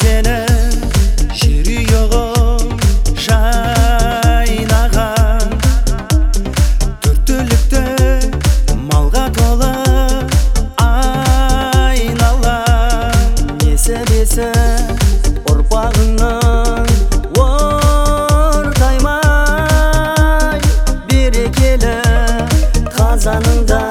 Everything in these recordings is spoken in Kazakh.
өзенің жүрегім жайнаған, төрт түлікті малға толы айналам. Несібесі ұрпағыңның ортаймай, берекелі қазаныңда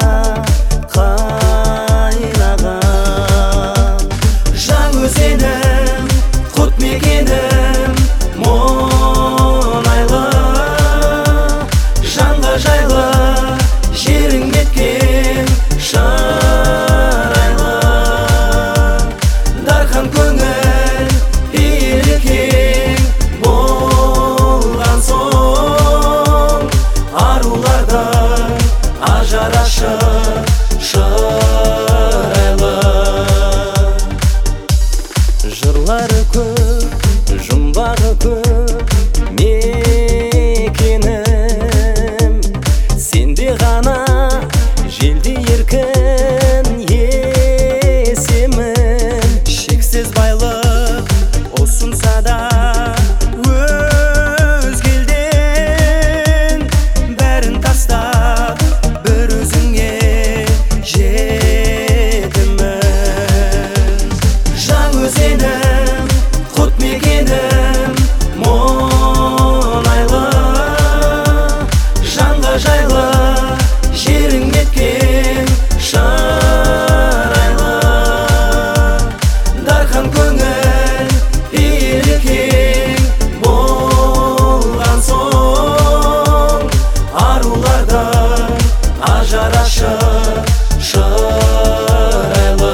қайнаған. Жаңаөзенім, құт мекенім, мұнайлы, жанға жайлы, жерің неткен шырайлы. Дархан көңіл берекең болған соң, арулардың ажар ашық шырайлы. Жырлары көп, жұмбағы көп мекенім, сенде ғана желде еркін есемін. Шексіз байлық ұсынса да өзгелден, бәрін тастап бір өзіңе жетімін. Жаңаөзенім, құт мекенім, мұнайлы, жанға жайлы, жерің неткен шырайлы. Дархан көңіл берекең болған соң, арулардың ажар ашық шырайлы.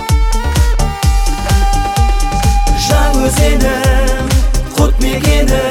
Жаңаөзенім, құт мекенім,